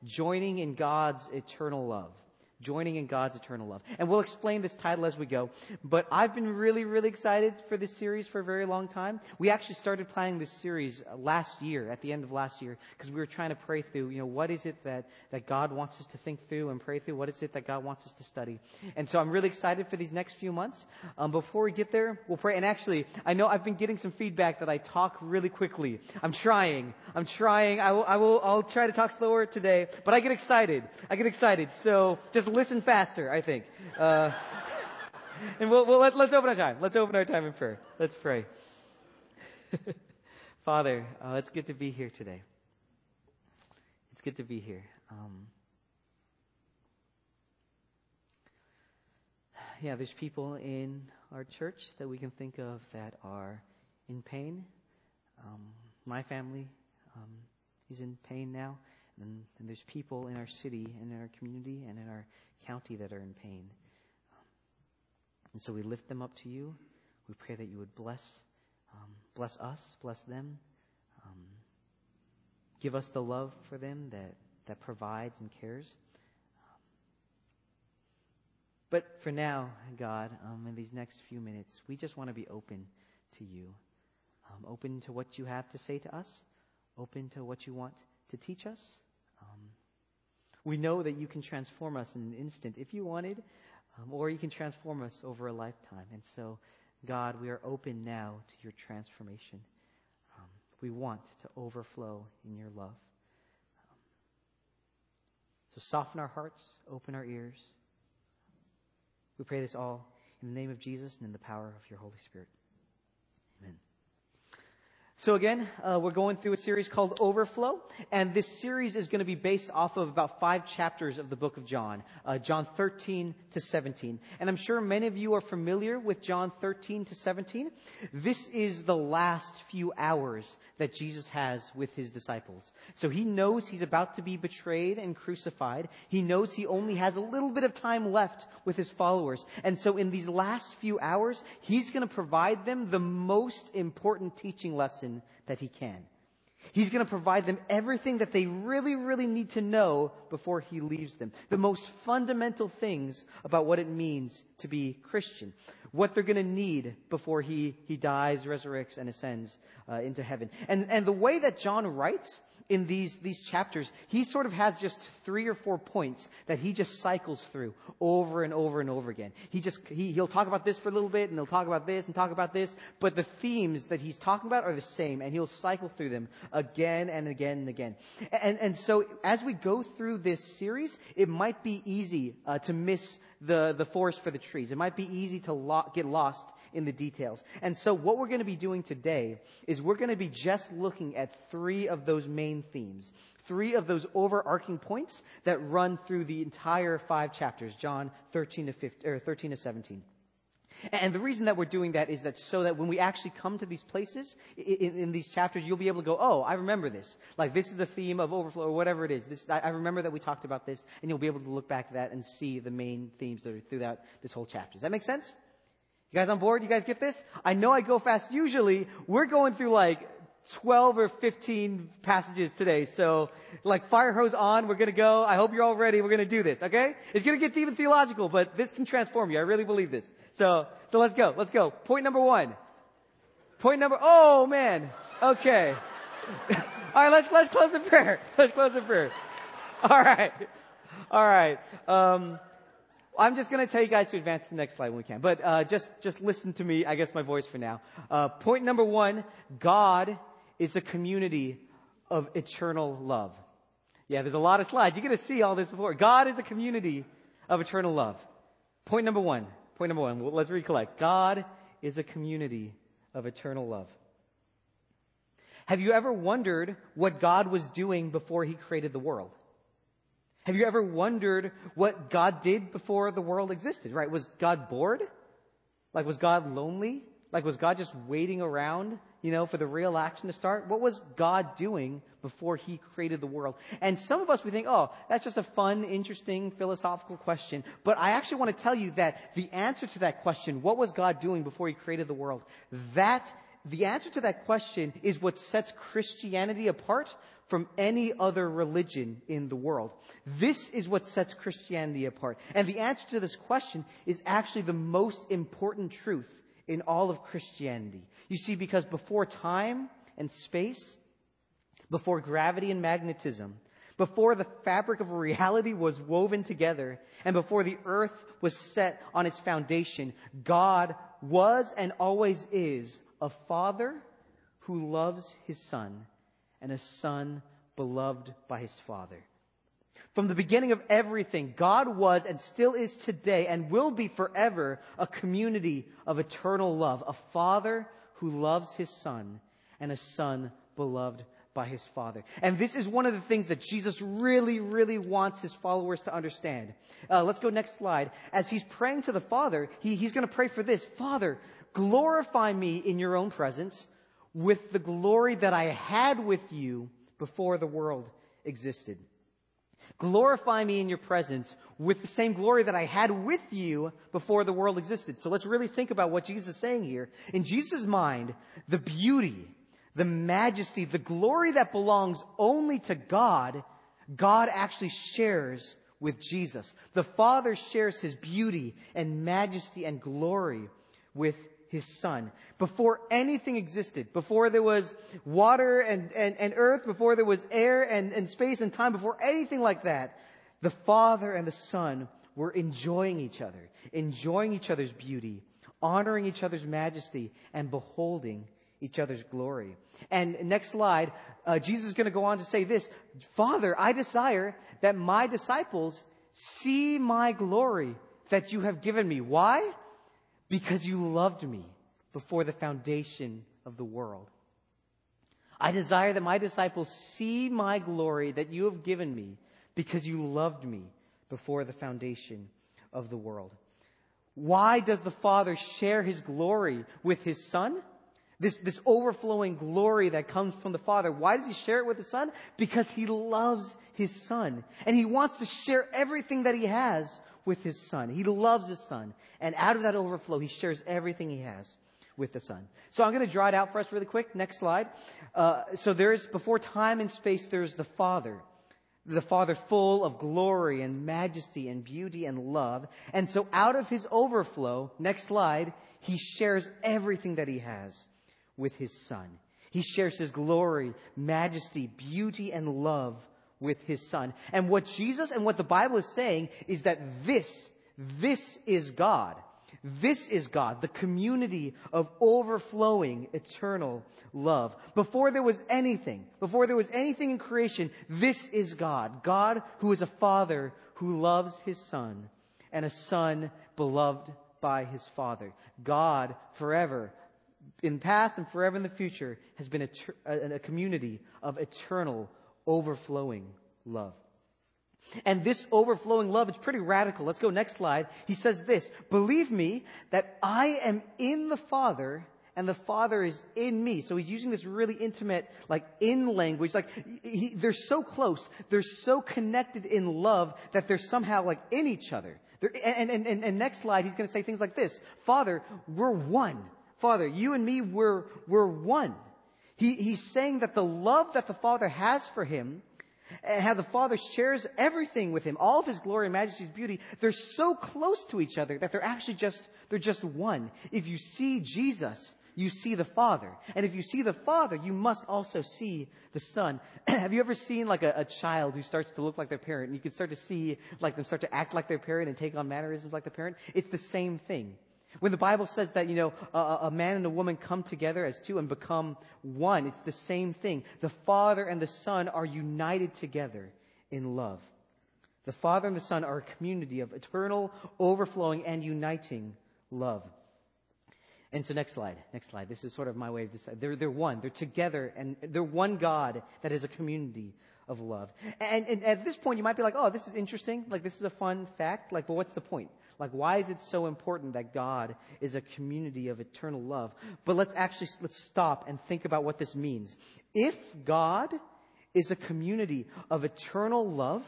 Joining in God's Eternal Love. Joining in God's eternal love. And we'll explain this title as we go. But I've been really, really excited for this series for a very long time. We actually started planning this series last year, at the end of last year, because we were trying to pray through, what is it that God wants us to think through and pray through? What is it that God wants us to study? And so I'm really excited for these next few months. Before we get there, we'll pray. And actually, I know I've been getting some feedback that I talk really quickly. I'm trying. I'll try to talk slower today, but I get excited. So just listen faster, I think. And let's open our time. Let's open our time in prayer. Let's pray. Father, it's good to be here today. It's good to be here. There's people in our church that we can think of that are in pain. My family is in pain now. And there's people in our city and in our community and in our county that are in pain. And so we lift them up to you. We pray that you would bless us, bless them. Give us the love for them that provides and cares. But for now, God, in these next few minutes, we just want to be open to you. Open to what you have to say to us. Open to what you want to teach us. We know that you can transform us in an instant if you wanted, or you can transform us over a lifetime. And so, God, we are open now to your transformation. We want to overflow in your love. So soften our hearts, open our ears. We pray this all in the name of Jesus and in the power of your Holy Spirit. Amen. So again, we're going through a series called Overflow, and this series is going to be based off of about 5 chapters of the book of John, John 13 to 17. And I'm sure many of you are familiar with John 13 to 17. This is the last few hours that Jesus has with his disciples. So he knows he's about to be betrayed and crucified. He knows he only has a little bit of time left with his followers. And so in these last few hours, he's going to provide them the most important teaching lesson that he can. He's going to provide them everything that they really, really need to know before he leaves them. The most fundamental things about what it means to be Christian. What they're going to need before he dies, resurrects, and ascends into heaven. And the way that John writes in these chapters, he sort of has just 3 or 4 points that he just cycles through over and over and over again. He'll talk about this for a little bit, and he'll talk about this and talk about this, but the themes that he's talking about are the same, and he'll cycle through them again and again and again. And so as we go through this series, it might be easy to miss the forest for the trees. It might be easy to get lost in the details. And so what we're going to be doing today is we're going to be just looking at 3 of those main themes. 3 of those overarching points that run through the entire 5 chapters, John 13 to 17. And the reason that we're doing that is that so that when we actually come to these places in these chapters, you'll be able to go, oh, I remember this. Like this is the theme of overflow or whatever it is. I remember that we talked about this, and you'll be able to look back at that and see the main themes that are throughout this whole chapter. Does that make sense? You guys on board? You guys get this? I know I go fast. Usually, we're going through like 12 or 15 passages today. So, like fire hose on, we're going to go. I hope you're all ready. We're going to do this, okay? It's going to get even theological, but this can transform you. I really believe this. So let's go. Let's go. Point number 1. Oh man. Okay. All right, let's close the prayer. Let's close the prayer. All right. I'm just going to tell you guys to advance to the next slide when we can. But just listen to me, I guess, my voice for now. Point number 1, God is a community of eternal love. Yeah, there's a lot of slides. You're going to see all this before. God is a community of eternal love. Point number 1. Let's recollect. God is a community of eternal love. Have you ever wondered what God was doing before he created the world? Have you ever wondered what God did before the world existed, right? Was God bored? Like, was God lonely? Like, was God just waiting around, for the real action to start? What was God doing before he created the world? And some of us, we think, oh, that's just a fun, interesting, philosophical question. But I actually want to tell you that the answer to that question, what was God doing before he created the world? The answer to that question is what sets Christianity apart from any other religion in the world. This is what sets Christianity apart. And the answer to this question is actually the most important truth in all of Christianity. You see, because before time and space, before gravity and magnetism, before the fabric of reality was woven together, and before the earth was set on its foundation, God was and always is a Father who loves His Son, and a Son beloved by His Father. From the beginning of everything, God was and still is today and will be forever a community of eternal love, a Father who loves His Son, and a Son beloved by His Father. And this is one of the things that Jesus really, really wants His followers to understand. Let's go next slide. As He's praying to the Father, He's going to pray for this. Father, glorify me in your own presence with the glory that I had with you before the world existed. Glorify me in your presence with the same glory that I had with you before the world existed. So let's really think about what Jesus is saying here. In Jesus' mind, the beauty, the majesty, the glory that belongs only to God, God actually shares with Jesus. The Father shares His beauty and majesty and glory with His Son. Before anything existed, before there was water and earth, before there was air and space and time, before anything like that, the Father and the Son were enjoying each other's beauty, honoring each other's majesty, and beholding each other's glory. And next slide, Jesus is going to go on to say this, Father, I desire that my disciples see my glory that you have given me. Why? Because you loved me before the foundation of the world. I desire that my disciples see my glory that you have given me because you loved me before the foundation of the world. Why does the Father share His glory with His Son? This overflowing glory that comes from the Father. Why does He share it with the Son? Because He loves His Son. And He wants to share everything that He has with His Son. He loves His Son. And out of that overflow, He shares everything He has with the Son. So I'm going to draw it out for us really quick. Next slide. So there's, before time and space, there's the Father. The Father full of glory and majesty and beauty and love. And so out of His overflow, next slide, He shares everything that He has with His Son. He shares His glory, majesty, beauty, and love with His Son. And what Jesus and what the Bible is saying is that this is God. This is God, the community of overflowing eternal love. Before there was anything in creation, this is God. God who is a Father who loves His Son, and a Son beloved by His Father. God forever, in the past and forever in the future, has been a community of eternal, overflowing love. And this overflowing love is pretty radical. Let's go next slide. He says this, believe me that I am in the Father and the Father is in me. So He's using this really intimate, in language. They're so close. They're so connected in love that they're somehow in each other. And next slide, He's going to say things like this. Father, we're one. Father, you and me, we're one. He's saying that the love that the Father has for Him, and how the Father shares everything with Him, all of His glory and majesty and beauty, they're so close to each other that they're just one. If you see Jesus, you see the Father. And if you see the Father, you must also see the Son. Have you ever seen a child who starts to look like their parent, and you can start to see them start to act like their parent and take on mannerisms like the parent? It's the same thing. When the Bible says that, a man and a woman come together as two and become one, it's the same thing. The Father and the Son are united together in love. The Father and the Son are a community of eternal, overflowing, and uniting love. And so next slide. This is sort of my way of deciding. They're one. They're together, and they're one God that is a community of love. And at this point, you might be like, oh, this is interesting. This is a fun fact. But what's the point? Why is it so important that God is a community of eternal love? But let's stop and think about what this means. If God is a community of eternal love,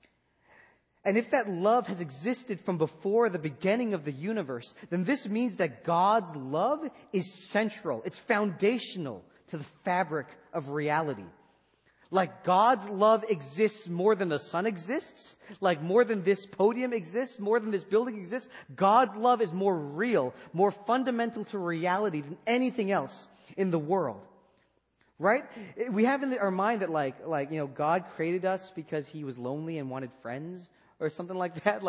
and if that love has existed from before the beginning of the universe, then this means that God's love is central. It's foundational to the fabric of reality. Like God's love exists more than the sun exists, like more than this podium exists, more than this building exists. God's love is more real, more fundamental to reality than anything else in the world. Right? We have in our mind that God created us because He was lonely and wanted friends or something like that.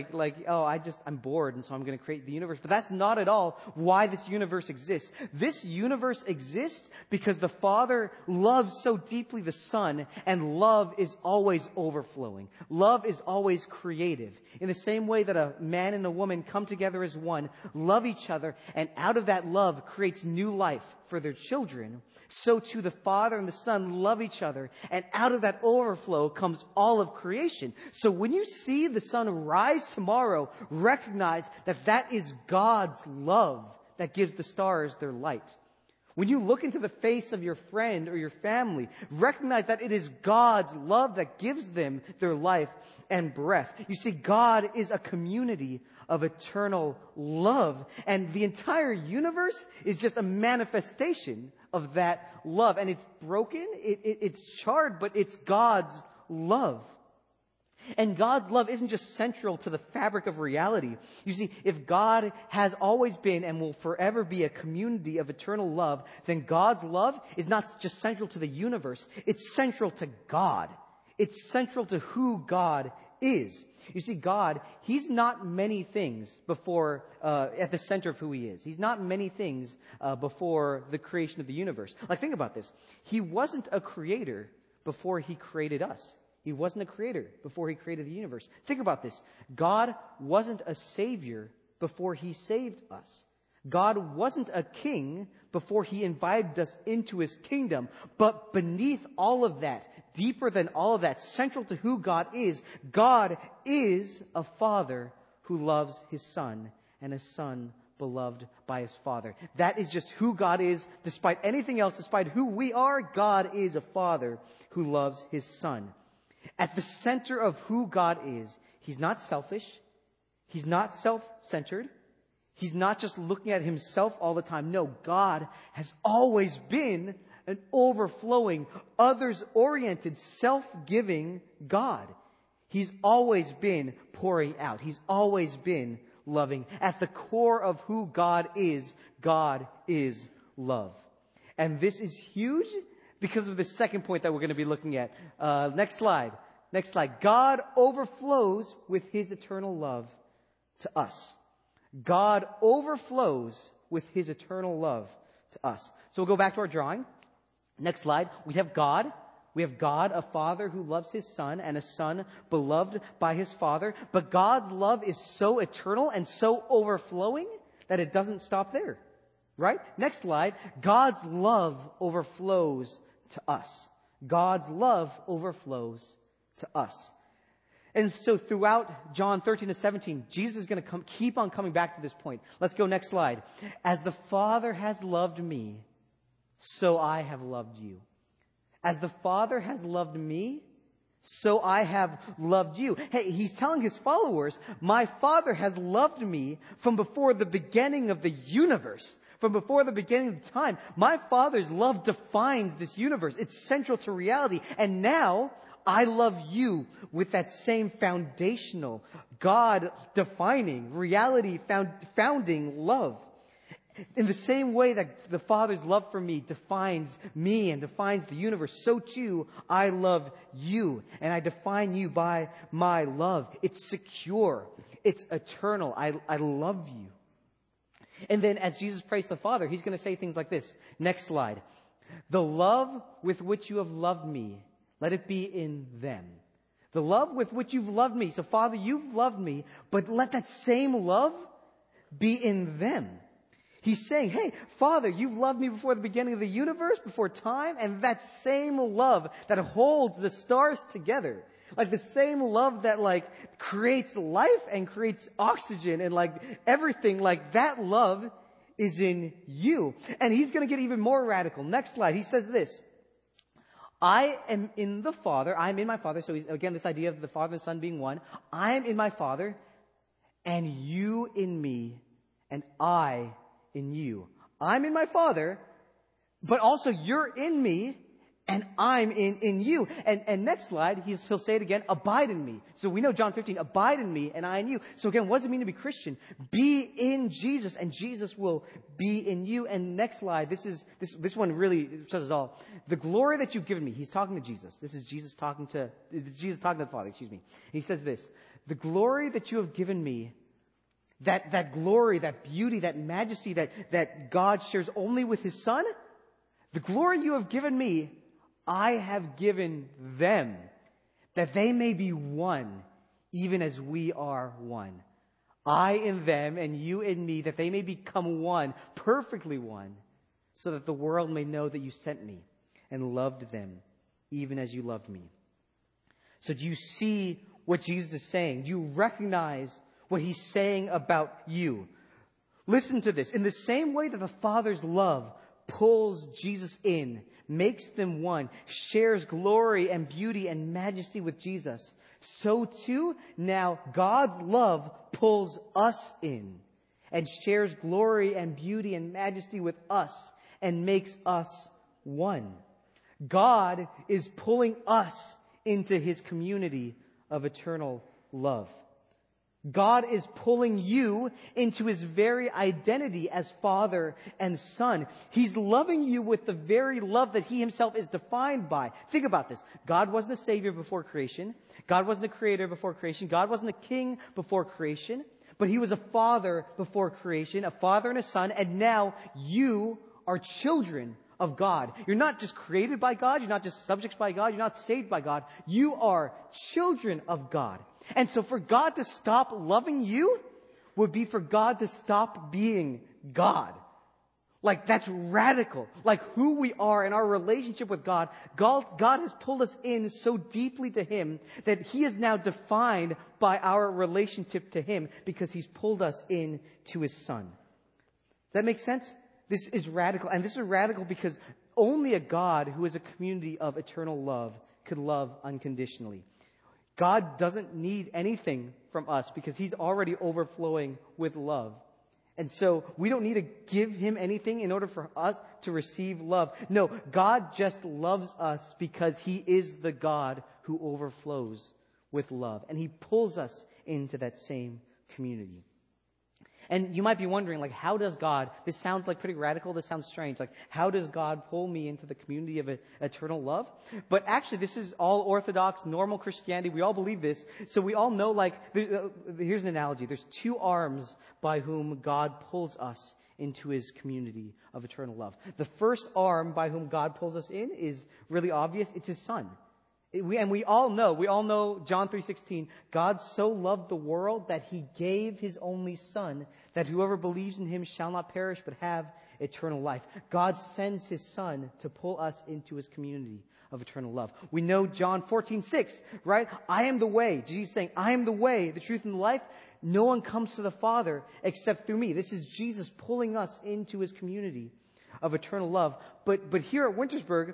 I'm bored and so I'm going to create the universe. But that's not at all why this universe exists. This universe exists because the Father loves so deeply the Son, and love is always overflowing. Love is always creative. In the same way that a man and a woman come together as one, love each other, and out of that love creates new life for their children, so too the Father and the Son love each other, and out of that overflow comes all of creation. So when you see the sun rise tomorrow, recognize that that is God's love that gives the stars their light. When you look into the face of your friend or your family, recognize that it is God's love that gives them their life and breath. You see, God is a community of eternal love, and the entire universe is just a manifestation of that love. And it's broken, it's charred, but it's God's love. And God's love isn't just central to the fabric of reality. You see, if God has always been and will forever be a community of eternal love, then God's love is not just central to the universe. It's central to God. It's central to who God is. You see, God, He's not many things before, at the center of who He is. He's not many things before the creation of the universe. Like, think about this. He wasn't a creator before He created us. He wasn't a creator before He created the universe. Think about this. God wasn't a savior before He saved us. God wasn't a king before He invited us into His kingdom. But beneath all of that, deeper than all of that, central to who God is a Father who loves His Son, and a Son beloved by His Father. That is just who God is. Despite anything else, despite who we are, God is a Father who loves His Son. At the center of who God is, He's not selfish. He's not self-centered. He's not just looking at Himself all the time. No, God has always been an overflowing, others-oriented, self-giving God. He's always been pouring out. He's always been loving. At the core of who God is love. And this is huge because of the second point that we're going to be looking at. Next slide. God overflows with His eternal love to us. God overflows with His eternal love to us. So we'll go back to our drawing. Next slide. We have God. We have God, a Father who loves His Son, and a Son beloved by His Father. But God's love is so eternal and so overflowing that it doesn't stop there. Right? Next slide. God's love overflows to us. God's love overflows to us. And so throughout John 13-17, Jesus is going to keep on coming back to this point. Let's go next slide. As the Father has loved me, so I have loved you. As the Father has loved me, so I have loved you. Hey, He's telling His followers, my Father has loved me from before the beginning of the universe. From before the beginning of time. My Father's love defines this universe. It's central to reality. And now, I love you with that same foundational, God-defining, reality-founding love. In the same way that the Father's love for me defines me and defines the universe, so too I love you. And I define you by my love. It's secure. It's eternal. I love you. And then as Jesus prays the Father, He's going to say things like this. Next slide. The love with which you have loved me, let it be in them. The love with which you've loved me. So Father, you've loved me, but let that same love be in them. He's saying, hey, Father, you've loved me before the beginning of the universe, before time, and that same love that holds the stars together. Like the same love that creates life and creates oxygen and everything, that love is in you. And He's going to get even more radical. Next slide. He says this. I am in the Father. I am in my Father. So again, this idea of the Father and Son being one. I am in my Father and you in me and I in you. I'm in my Father, but also you're in me and I'm in you. And next slide, he'll say it again, abide in me. So we know John 15, abide in me and I in you. So again, what does it mean to be Christian? Be in Jesus and Jesus will be in you. And next slide, this one really says it all. The glory that you've given me. He's talking to Jesus. This is Jesus talking to the Father, excuse me. He says this, the glory that you have given me, that glory, that beauty, that majesty that God shares only with His Son, the glory you have given me, I have given them, that they may be one, even as we are one. I in them and you in me, that they may become one, perfectly one, so that the world may know that you sent me and loved them, even as you loved me. So do you see what Jesus is saying? Do you recognize what He's saying about you? Listen to this. In the same way that the Father's love pulls Jesus in, makes them one, shares glory and beauty and majesty with Jesus, so too now God's love pulls us in and shares glory and beauty and majesty with us and makes us one. God is pulling us into His community of eternal love. God is pulling you into His very identity as Father and Son. He's loving you with the very love that He Himself is defined by. Think about this. God wasn't a Savior before creation. God wasn't a Creator before creation. God wasn't a King before creation. But He was a Father before creation, a Father and a Son. And now you are children of God. You're not just created by God. You're not just subjects by God. You're not saved by God. You are children of God. And so for God to stop loving you would be for God to stop being God. Like, that's radical. Like, who we are in our relationship with God, God has pulled us in so deeply to Him that He is now defined by our relationship to Him because He's pulled us in to His Son. Does that make sense? This is radical. And this is radical because only a God who is a community of eternal love could love unconditionally. God doesn't need anything from us because He's already overflowing with love. And so we don't need to give Him anything in order for us to receive love. No, God just loves us because He is the God who overflows with love. And He pulls us into that same community. And you might be wondering, like, how does God, this sounds like pretty radical, this sounds strange, like, how does God pull me into the community of eternal love? But actually, this is all Orthodox, normal Christianity, we all believe this, so we all know, like, here's an analogy, there's two arms by whom God pulls us into His community of eternal love. The first arm by whom God pulls us in is really obvious, it's His Son. We all know John 3:16, God so loved the world that He gave His only Son, that whoever believes in Him shall not perish but have eternal life. God sends His Son to pull us into His community of eternal love. We know John 14:6, right? I am the way. Jesus saying, I am the way, the truth, and the life. No one comes to the Father except through me. This is Jesus pulling us into His community of eternal love. But here at Wintersburg,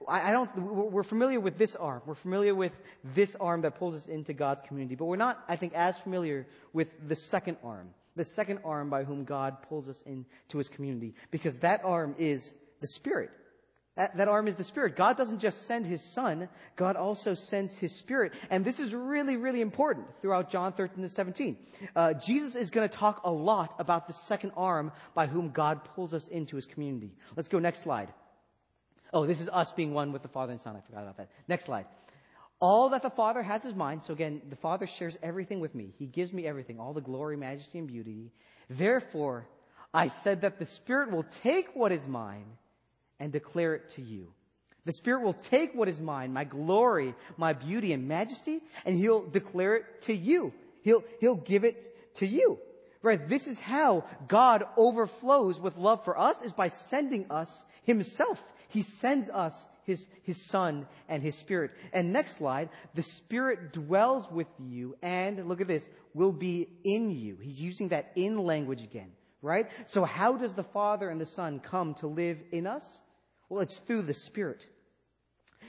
we're familiar with this arm. We're familiar with this arm that pulls us into God's community. But we're not, I think, as familiar with the second arm. The second arm by whom God pulls us into His community. Because that arm is the Spirit. That arm is the Spirit. God doesn't just send His Son, God also sends His Spirit. And this is really, really important throughout John 13-17. Jesus is going to talk a lot about the second arm by whom God pulls us into His community. Let's go next slide. Oh, this is us being one with the Father and Son. I forgot about that. Next slide. All that the Father has is mine. So again, the Father shares everything with me. He gives me everything, all the glory, majesty, and beauty. Therefore, I said that the Spirit will take what is mine and declare it to you. The Spirit will take what is mine, my glory, my beauty and majesty, and He'll declare it to you. He'll give it to you. Right? This is how God overflows with love for us, is by sending us Himself. He sends us His Son and His Spirit. And next slide, the Spirit dwells with you and, look at this, will be in you. He's using that in language again. Right? So how does the Father and the Son come to live in us? Well, it's through the Spirit.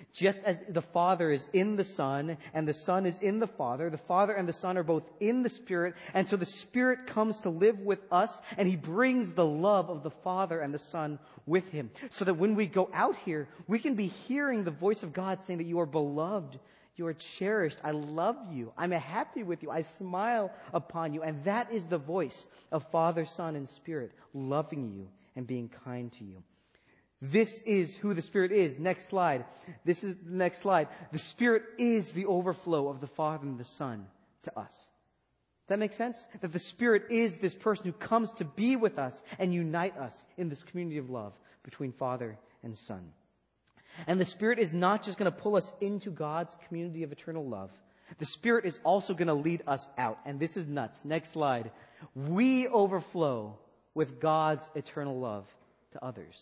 Just as the Father is in the Son, and the Son is in the Father and the Son are both in the Spirit, and so the Spirit comes to live with us, and He brings the love of the Father and the Son with Him. So that when we go out here, we can be hearing the voice of God saying that you are beloved, you are cherished, I love you, I'm happy with you, I smile upon you. And that is the voice of Father, Son, and Spirit loving you and being kind to you. This is who the Spirit is. Next slide. This is the next slide. The Spirit is the overflow of the Father and the Son to us. That makes sense? That the Spirit is this person who comes to be with us and unite us in this community of love between Father and Son. And the Spirit is not just going to pull us into God's community of eternal love. The Spirit is also going to lead us out. And this is nuts. Next slide. We overflow with God's eternal love to others.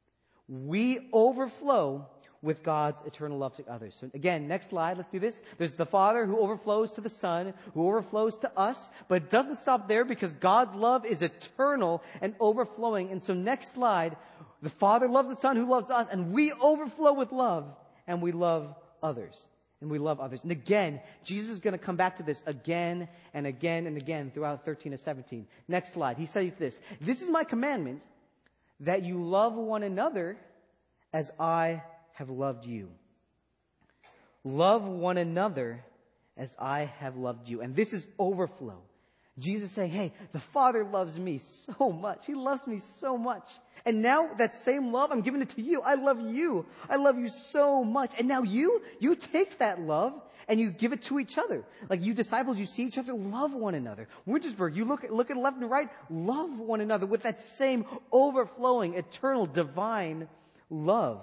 We overflow with God's eternal love to others. So again, next slide, let's do this. There's the Father who overflows to the Son, who overflows to us, but it doesn't stop there because God's love is eternal and overflowing. And so next slide, the Father loves the Son who loves us, and we overflow with love, and we love others. And we love others. And again, Jesus is going to come back to this again and again and again throughout 13 to 17. Next slide. He says this, "This is my commandment, that you love one another as I have loved you." Love one another as I have loved you. And this is overflow. Jesus saying, hey, the Father loves me so much. He loves me so much. And now that same love, I'm giving it to you. I love you. I love you so much. And now you take that love and you give it to each other. Like you disciples, you see each other, love one another. Wintersburg, you look at left and right, love one another with that same overflowing, eternal, divine love.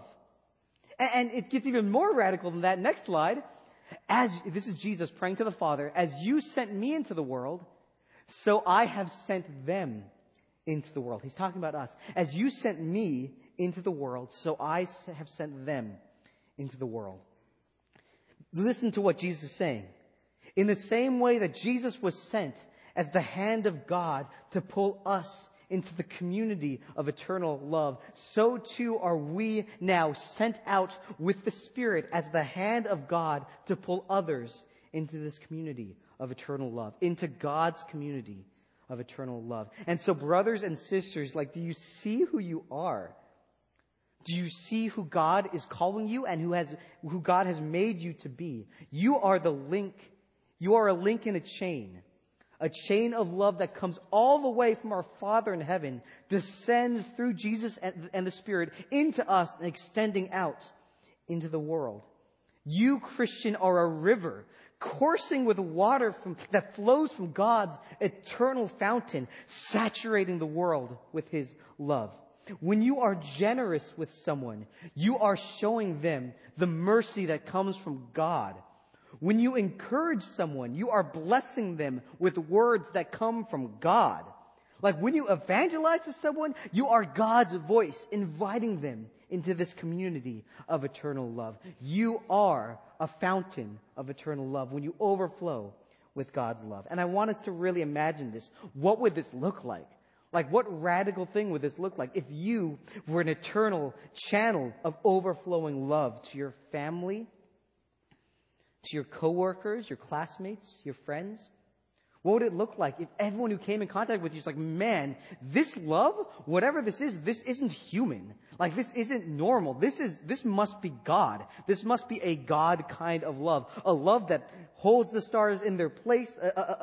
And it gets even more radical than that. Next slide. This is Jesus praying to the Father, as you sent me into the world, so I have sent them into the world. He's talking about us. As you sent me into the world, so I have sent them into the world. Listen to what Jesus is saying. In the same way that Jesus was sent as the hand of God to pull us into the community of eternal love, so too are we now sent out with the Spirit as the hand of God to pull others into this community of eternal love, into God's community of eternal love. And so, brothers and sisters, do you see who you are? Do you see who God is calling you and who God has made you to be? You are the link. You are a link in a chain of love that comes all the way from our Father in heaven, descends through Jesus and the Spirit into us and extending out into the world. You, Christian, are a river coursing with water that flows from God's eternal fountain, saturating the world with His love. When you are generous with someone, you are showing them the mercy that comes from God. When you encourage someone, you are blessing them with words that come from God. When you evangelize to someone, you are God's voice inviting them into this community of eternal love. You are a fountain of eternal love when you overflow with God's love. And I want us to really imagine this. What would this look like? What radical thing would this look like if you were an eternal channel of overflowing love to your family, to your coworkers, your classmates, your friends? What would it look like if everyone who came in contact with you is like, man, this love, whatever this isn't human. This isn't normal. This must be God. This must be a God kind of love. A love that holds the stars in their place.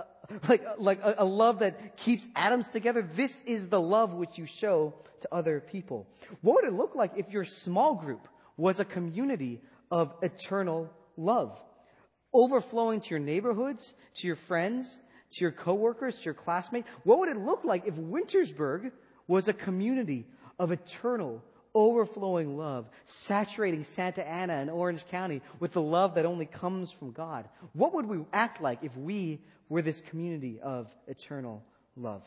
A love that keeps atoms together. This is the love which you show to other people. What would it look like if your small group was a community of eternal love? Overflowing to your neighborhoods, to your friends, to your coworkers, to your classmates. What would it look like if Wintersburg was a community of eternal, overflowing love, saturating Santa Ana and Orange County with the love that only comes from God? What would we act like if we were this community of eternal love?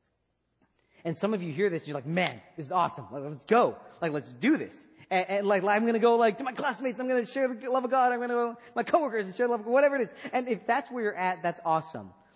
And some of you hear this and you're like, man, this is awesome. Let's go. Let's do this. And I'm going to go to my classmates, I'm going to share the love of God. I'm going to go to my coworkers and share the love of God, whatever it is. And if that's where you're at, that's awesome.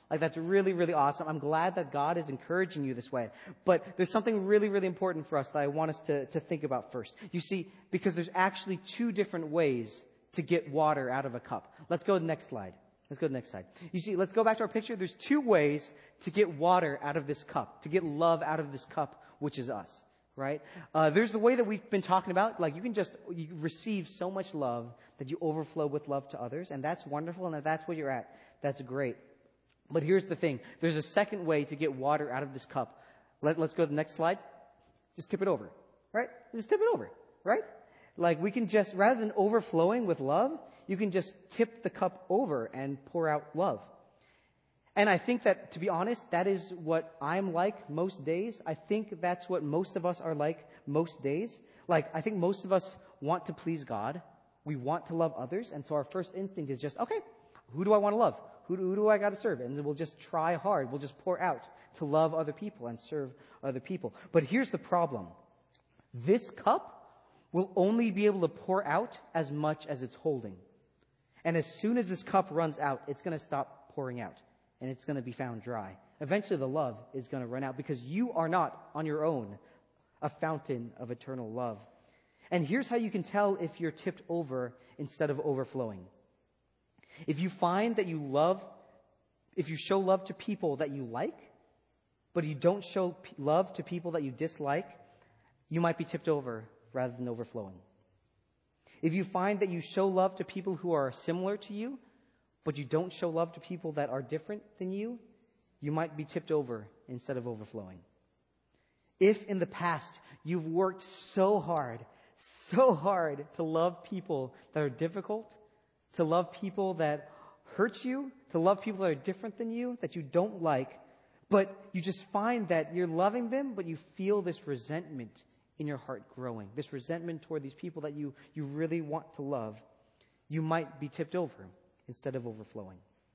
Like, that's really, really awesome. I'm glad that God is encouraging you this way. But there's something really, really important for us that I want us to think about first. You see, because there's actually two different ways to get water out of a cup. Let's go to the next slide. You see, let's go back to our picture. There's two ways to get water out of this cup, to get love out of this cup, which is us, right? There's the way that we've been talking about. Like, you receive so much love that you overflow with love to others, and that's wonderful, and if that's where you're at, that's great. But here's the thing. There's a second way to get water out of this cup. Let's go to the next slide. Just tip it over, right? Just tip it over, right? Like, we can just, rather than overflowing with love, you can just tip the cup over and pour out love. And I think that, to be honest, that is what I'm like most days. I think that's what most of us are like most days. Like, I think most of us want to please God. We want to love others. And so our first instinct is just, okay, who do I want to love? Who do I got to serve? And we'll just try hard. We'll just pour out to love other people and serve other people. But here's the problem. This cup will only be able to pour out as much as it's holding. And as soon as this cup runs out, it's going to stop pouring out. And it's going to be found dry. Eventually the love is going to run out because you are not, on your own, a fountain of eternal love. And here's how you can tell if you're tipped over instead of overflowing. If you find that if you show love to people that you like, but you don't show love to people that you dislike, you might be tipped over rather than overflowing. If you find that you show love to people who are similar to you, but you don't show love to people that are different than you, you might be tipped over instead of overflowing. If in the past you've worked so hard to love people that are difficult, to love people that hurt you, to love people that are different than you, that you don't like, but you just find that you're loving them, but you feel this resentment in your heart growing, this resentment toward these people that you really want to love, you might be tipped over instead of overflowing.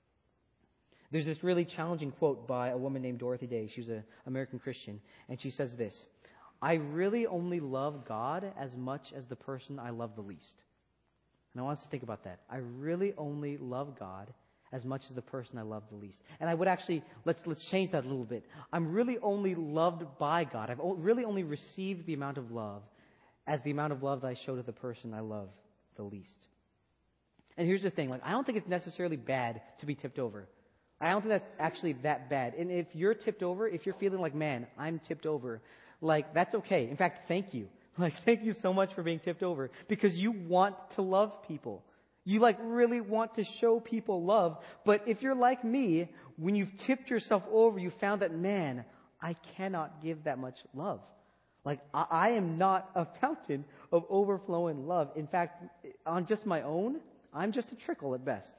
There's this really challenging quote by a woman named Dorothy Day. She's an American Christian, and she says this: "I really only love God as much as the person I love the least." And I want us to think about that. I really only love God as much as the person I love the least. And I would actually, let's change that a little bit. I'm really only loved by God. I've really only received the amount of love as the amount of love that I show to the person I love the least. And here's the thing. Like, I don't think it's necessarily bad to be tipped over. I don't think that's actually that bad. And if you're tipped over, if you're feeling like, man, I'm tipped over, like, that's okay. In fact, thank you. Like, thank you so much for being tipped over, because you want to love people. You really want to show people love. But if you're like me, when you've tipped yourself over, you found that, man, I cannot give that much love. Like, I am not a fountain of overflowing love. In fact, on just my own, I'm just a trickle at best.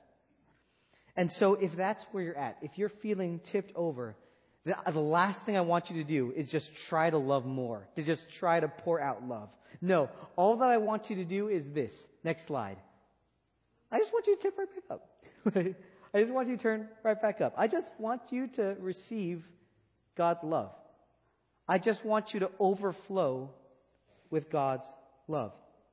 And so if that's where you're at, if you're feeling tipped over, the last thing I want you to do is just try to love more, to just try to pour out love. No, all that I want you to do is this. Next slide. I just want you to tip right back up. I just want you to turn right back up. I just want you to receive God's love. I just want you to overflow with God's love.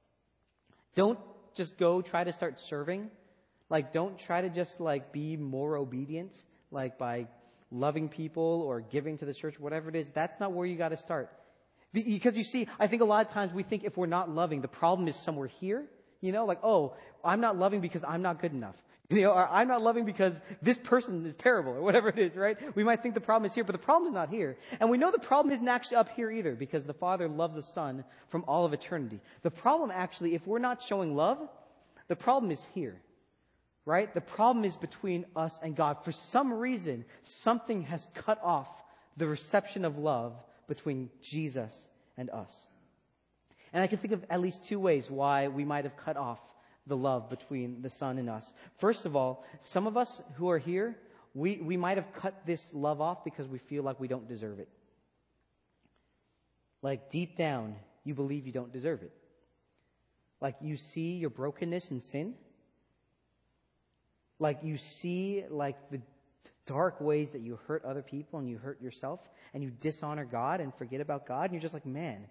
Don't just go try to start serving. Don't try to just be more obedient, by loving people or giving to the church, whatever it is. That's not where you got to start. Because you see, I think a lot of times we think if we're not loving, the problem is somewhere here. Oh, I'm not loving because I'm not good enough. Or I'm not loving because this person is terrible, or whatever it is, right? We might think the problem is here, but the problem is not here. And we know the problem isn't actually up here either, because the Father loves the Son from all of eternity. The problem actually, if we're not showing love, the problem is here, right? The problem is between us and God. For some reason, something has cut off the reception of love between Jesus and us. And I can think of at least two ways why we might have cut off the love between the Son and us. First of all, some of us who are here, we might have cut this love off because we feel like we don't deserve it. Deep down, you believe you don't deserve it. You see your brokenness and sin. You see the dark ways that you hurt other people and you hurt yourself and you dishonor God and forget about God, and you're just man,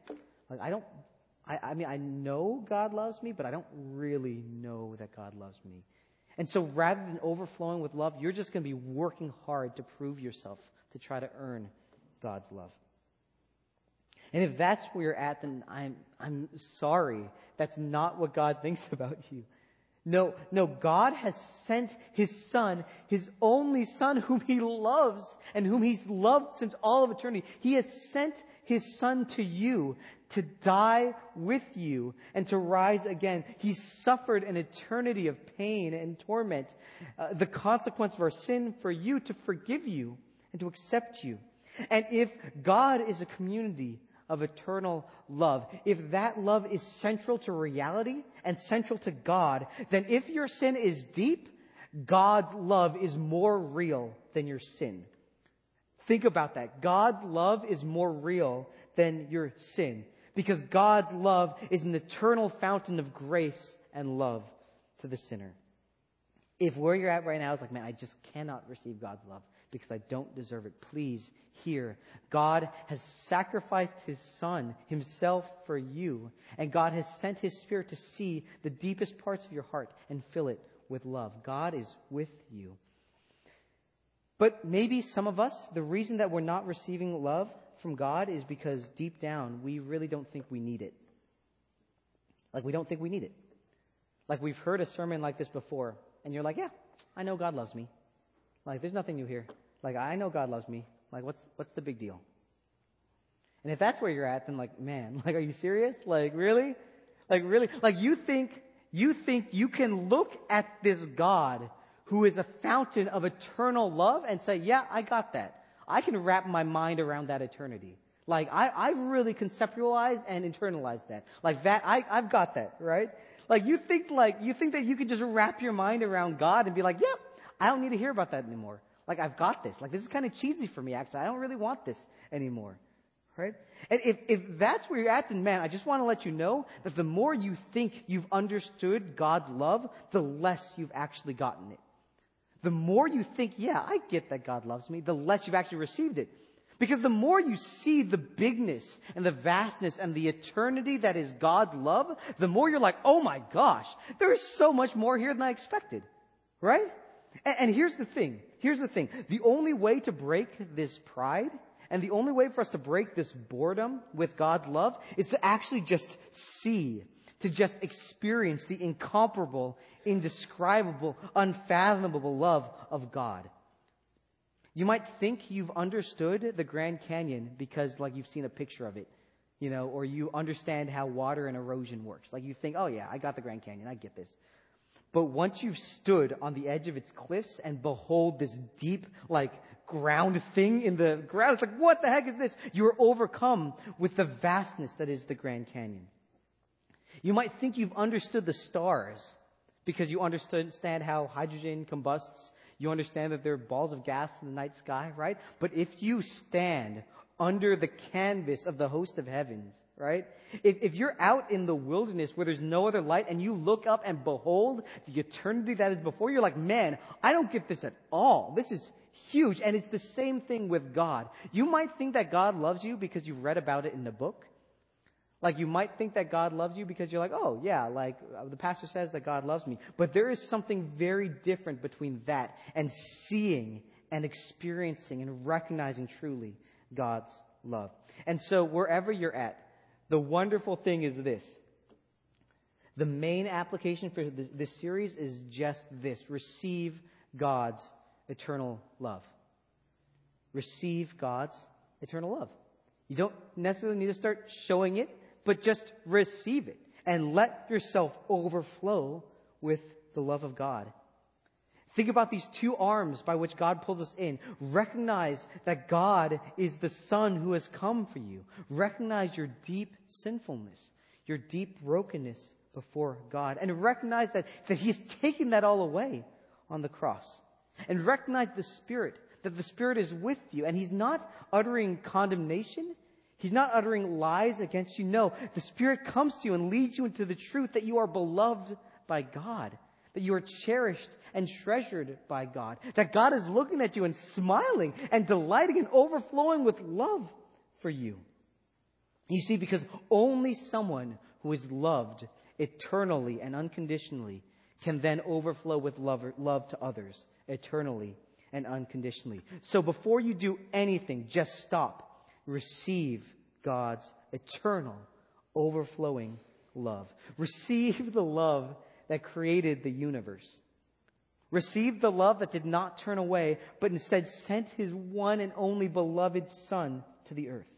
I know God loves me, but I don't really know that God loves me. And so rather than overflowing with love, you're just going to be working hard to prove yourself, to try to earn God's love. And if that's where you're at, then I'm sorry. That's not what God thinks about you. No, God has sent His Son, His only Son, whom He loves and whom He's loved since all of eternity. He has sent His Son to you to die with you and to rise again. He suffered an eternity of pain and torment, the consequence of our sin for you, to forgive you and to accept you. And if God is a community of eternal love, if that love is central to reality and central to God, then if your sin is deep, God's love is more real than your sin. Think about that. God's love is more real than your sin, because God's love is an eternal fountain of grace and love to the sinner. If where you're at right now is like, man, I just cannot receive God's love because I don't deserve it, please hear. God has sacrificed His Son, Himself, for you. And God has sent His Spirit to see the deepest parts of your heart and fill it with love. God is with you. But maybe some of us, the reason that we're not receiving love from God is because deep down we really don't think we need it. Like, we don't think we need it. Like, we've heard a sermon like this before, and you're like, yeah, I know God loves me. Like, there's nothing new here. Like, I know God loves me. Like, what's the big deal? And if that's where you're at, then like, man, like, are you serious? Like, really? Like, really? Like, you think you can look at this God who is a fountain of eternal love and say, yeah, I got that. I can wrap my mind around that eternity. Like, I've really conceptualized and internalized that. Like that, I've got that, right? Like, you think that you can just wrap your mind around God and be like, yeah, I don't need to hear about that anymore. Like, I've got this. Like, this is kind of cheesy for me, actually. I don't really want this anymore. Right? And if that's where you're at, then man, I just want to let you know that the more you think you've understood God's love, the less you've actually gotten it. The more you think, yeah, I get that God loves me, the less you've actually received it. Because the more you see the bigness and the vastness and the eternity that is God's love, the more you're like, oh my gosh, there is so much more here than I expected. Right? And here's the thing. The only way to break this pride and the only way for us to break this boredom with God's love is to actually just see, to just experience the incomparable, indescribable, unfathomable love of God. You might think you've understood the Grand Canyon because, like, you've seen a picture of it, or you understand how water and erosion works. Like, you think, oh yeah, I got the Grand Canyon, I get this. But once you've stood on the edge of its cliffs and behold this deep, like, ground thing in the ground, it's like, what the heck is this? You're overcome with the vastness that is the Grand Canyon. You might think you've understood the stars because you understand how hydrogen combusts. You understand that there are balls of gas in the night sky, right? But if you stand under the canvas of the host of heavens, right? If you're out in the wilderness where there's no other light and you look up and behold the eternity that is before you, you're like, man, I don't get this at all. This is huge. And it's the same thing with God. You might think that God loves you because you've read about it in the book. Like, you might think that God loves you because you're like, oh yeah, like the pastor says that God loves me. But there is something very different between that and seeing and experiencing and recognizing truly God's love. And so wherever you're at, the wonderful thing is this. The main application for this series is just this. Receive God's eternal love. Receive God's eternal love. You don't necessarily need to start showing it, but just receive it and let yourself overflow with the love of God. Think about these two arms by which God pulls us in. Recognize that God is the Son who has come for you. Recognize your deep sinfulness, your deep brokenness before God. And recognize that He has taken that all away on the cross. And recognize the Spirit, that the Spirit is with you. And He's not uttering condemnation. He's not uttering lies against you. No, the Spirit comes to you and leads you into the truth that you are beloved by God, that you are cherished and treasured by God, that God is looking at you and smiling and delighting and overflowing with love for you. You see, because only someone who is loved eternally and unconditionally can then overflow with love to others eternally and unconditionally. So before you do anything, just stop. Receive God's eternal, overflowing love. Receive the love that created the universe. Receive the love that did not turn away, but instead sent His one and only beloved Son to the earth.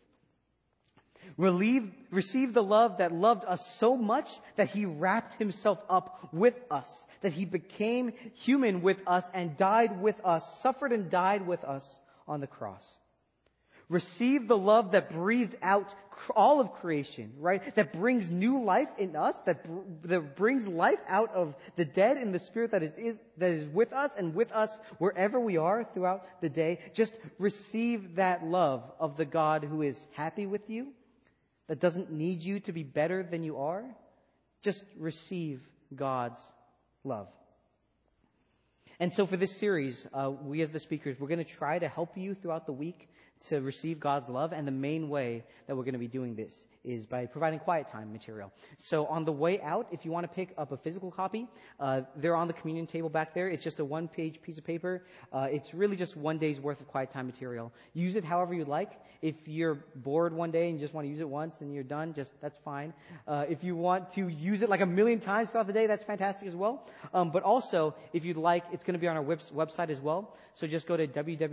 Receive the love that loved us so much that He wrapped Himself up with us, that He became human with us and died with us, suffered and died with us on the cross. Receive the love that breathed out all of creation, right? That brings new life in us, that brings life out of the dead in the Spirit that is with us and with us wherever we are throughout the day. Just receive that love of the God who is happy with you, that doesn't need you to be better than you are. Just receive God's love. And so for this series, we as the speakers, we're going to try to help you throughout the week to receive God's love. And the main way that we're going to be doing this is by providing quiet time material. So on the way out, if you want to pick up a physical copy, they're on the communion table back there. It's just a one-page piece of paper. It's really just one day's worth of quiet time material. Use it however you like. If you're bored one day and you just want to use it once and you're done, that's fine. If you want to use it like a million times throughout the day, that's fantastic as well. But also, if you'd like, it's going to be on our website as well. So just go to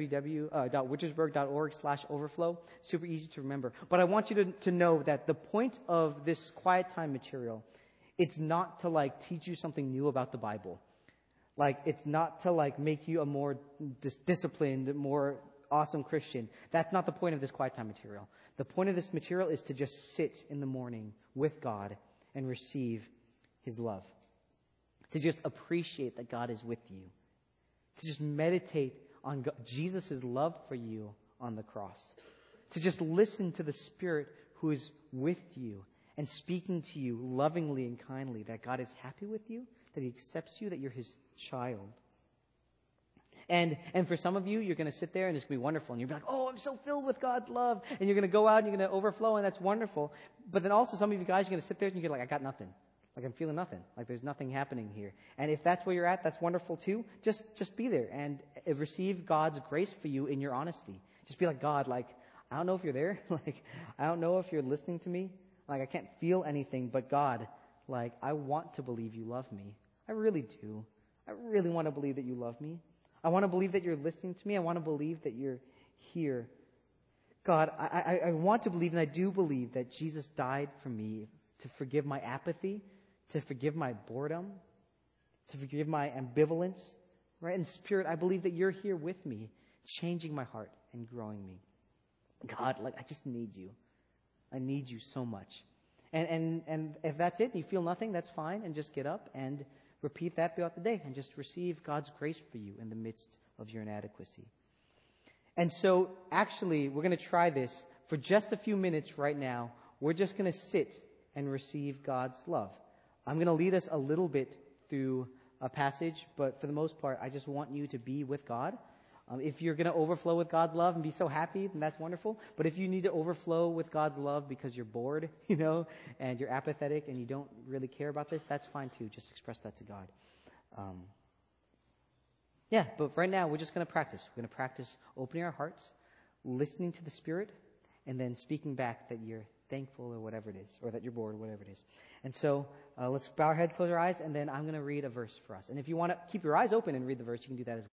www.witchersburg.org/overflow. Super easy to remember. But I want you to know that the point of this quiet time material, it's not to teach you something new about the Bible. It's not to make you a more disciplined, more awesome Christian. That's not the point of this quiet time material. The point of this material is to just sit in the morning with God and receive His love. To just appreciate that God is with you. To just meditate on Jesus' love for you on the cross. To just listen to the Spirit who is with you and speaking to you lovingly and kindly, that God is happy with you, that He accepts you, that you're His child. And for some of you, you're going to sit there and it's going to be wonderful. And you'll be like, oh, I'm so filled with God's love. And you're going to go out and you're going to overflow, and that's wonderful. But then also some of you guys are going to sit there and you're like, I got nothing. I'm feeling nothing. There's nothing happening here. And if that's where you're at, that's wonderful too. Just be there and receive God's grace for you in your honesty. Just be like, God, I don't know if you're there. I don't know if you're listening to me. I can't feel anything, but God, I want to believe you love me. I really do. I really want to believe that you love me. I want to believe that you're listening to me. I want to believe that you're here. God, I want to believe, and I do believe that Jesus died for me to forgive my apathy, to forgive my boredom, to forgive my ambivalence, right? And Spirit, I believe that you're here with me, changing my heart and growing me. God, I just need you. I need you so much. And if that's it, and you feel nothing, that's fine, and just get up and repeat that throughout the day and just receive God's grace for you in the midst of your inadequacy. And so, actually, we're going to try this for just a few minutes right now. We're just going to sit and receive God's love. I'm going to lead us a little bit through a passage, but for the most part, I just want you to be with God. If you're going to overflow with God's love and be so happy, then that's wonderful. But if you need to overflow with God's love because you're bored, and you're apathetic and you don't really care about this, that's fine too. Just express that to God. But right now we're just going to practice. We're going to practice opening our hearts, listening to the Spirit, and then speaking back that you're thankful or whatever it is, or that you're bored or whatever it is. And so let's bow our heads, close our eyes, and then I'm going to read a verse for us. And if you want to keep your eyes open and read the verse, you can do that as well.